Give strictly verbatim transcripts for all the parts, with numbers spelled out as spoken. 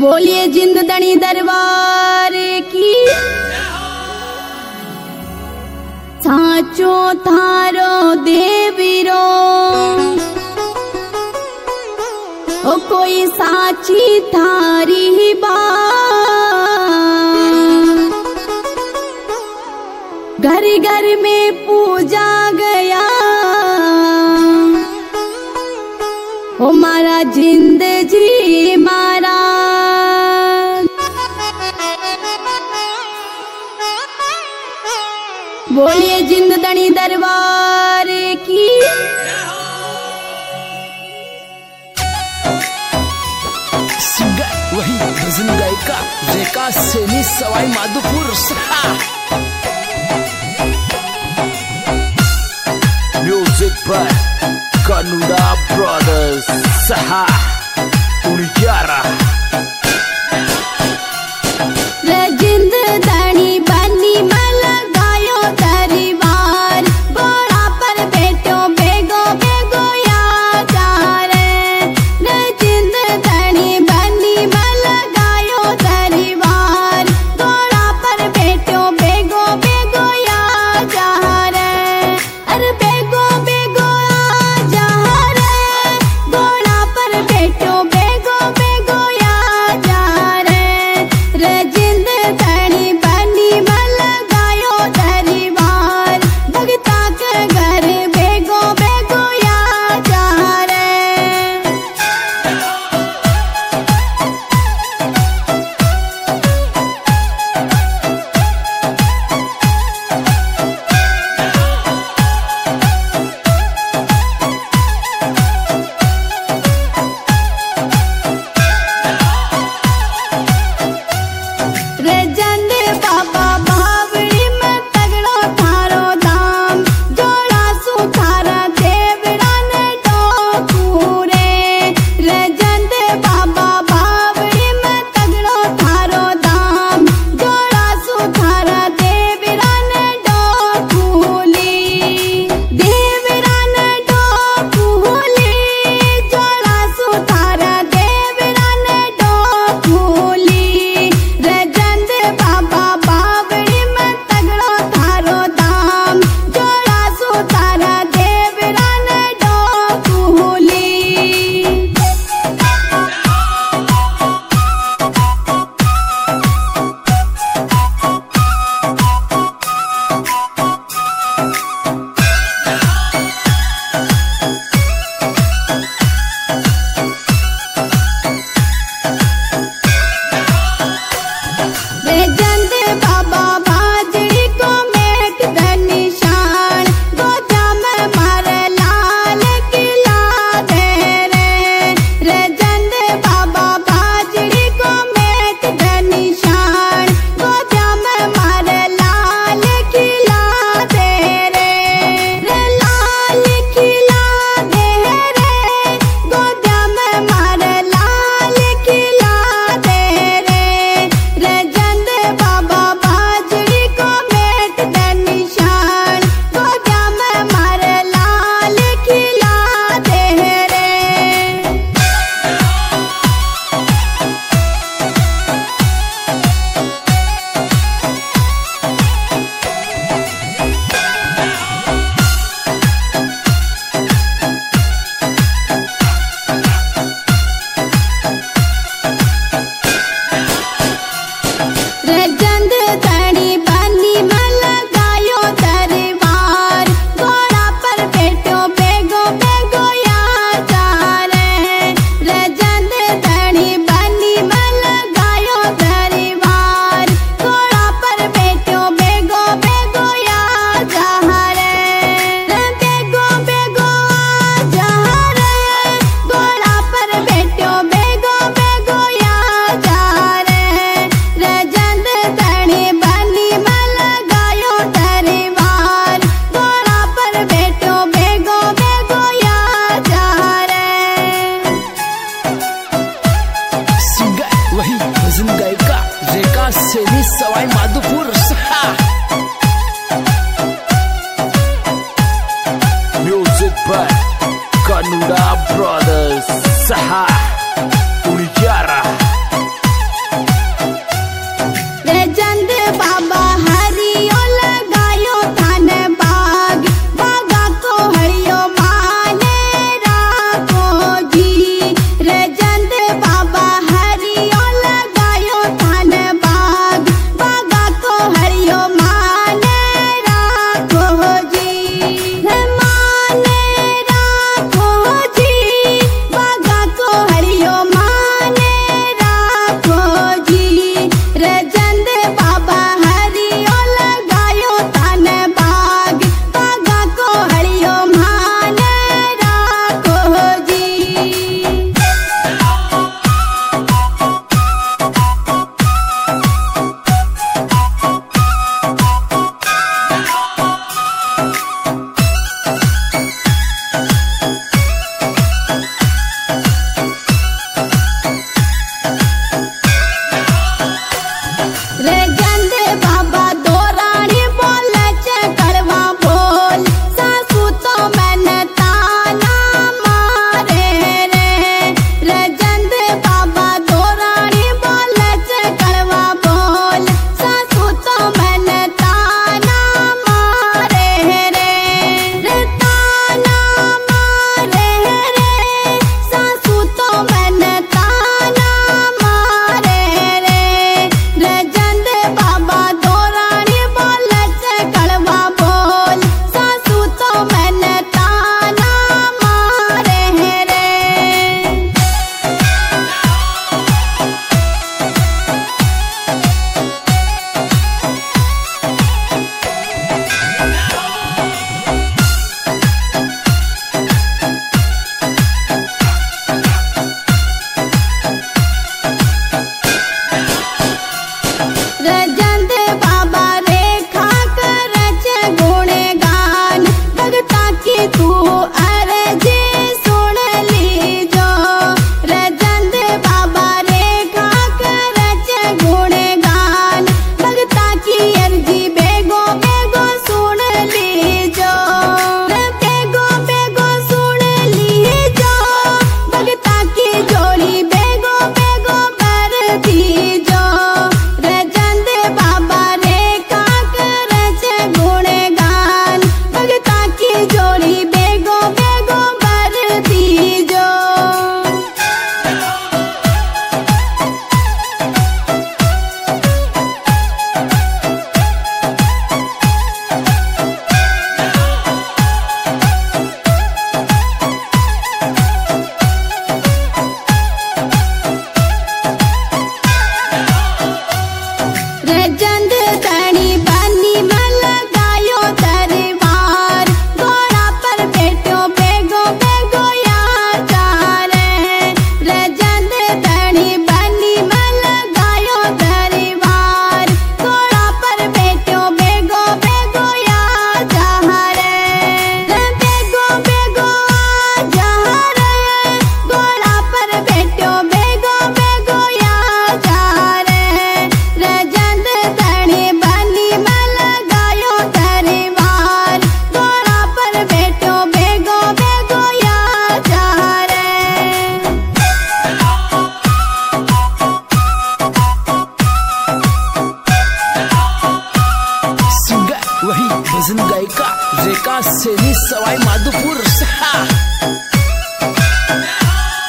बोलिए जिंदड़ी दरबार की। साचो थारो देवीरो ओ कोई साची थारी बात। घर घर में पूजा गया ओ मारा जिंदगी मारा। बोलिए जिंदड़ी दरबार की। सिंगर वही भजन गायिका रेखा सैनी सवाई माधोपुर सहा। म्यूजिक बाय कनुड़ा ब्रदर्स सहा उड़ियारा। जिंदड़ी बनी मल गायो दरबार घोड़ा पर बैठो बेगो बेगो या जा रे। जिंदड़ी बनी मल गायो दरबार घोड़ा पर बैठो बेगो बेगो या जा रे। अरे बेगो बेगो आ जा रे घोड़ा पर बैठो बेगो बेगो या जा रे। रे जिंदड़ी बनी मल गायो दरबार भगता के घर बेगो बेगो या जा रे। रे जंदे बाबा बावड़ी में तगड़ो थारो दाम जोड़ा सुथारा देवड़ा ने डोकूरे। रे जंदे बाबा बावड़ी में तगड़ो थारो दाम जोड़ा सुथारा देवड़ा ने डोकूली। देवड़ा ने डोकूली जोड़ा सुथारा देवड़ा ने डोकूली। रे जंदे बाबा बावड़ी में तगड़ो थारो दाम जोड़ा सुथारा देवड़ा ने डोकूली। रे जंदे बाबा बाजड़ी को मेट द निशान गोदा में मारे लाल किला दे रे। रे जंदे बाबा बाजड़ी को मेट द निशान गोदा में मारे लाल किला दे रे। रे लाल किला दे रे गोदा में मारे लाल किला दे रे। रे जंदे बाबा बाजड़ी को मेट द निशान गोदा में मारे लाल किला दे रे। रे जिंदड़ी बनी मल गायो दरबार घोड़ा पर बैठो बेगो बेगो या जा रे। रे जिंदड़ी बनी मल गायो दरबार घोड़ा पर बैठो बेगो बेगो या जा रे। रे बेगो बेगो आ जा रे घोड़ा पर बैठो बेगो बेगो या जा रे। रे जिंदड़ी बनी मल गायो दरबार घोड़ा पर बैठो बेगो बेगो या जा रे। सिंगर वही भजन गायिका रेखा सैनी सवाई माधोपुर सहा। म्यूजिक बाय कनुड़ा ब्रदर्स सहा उड़ियारा।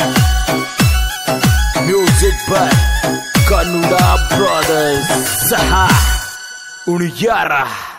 Music by Kanuda Brothers. Saha Unyara.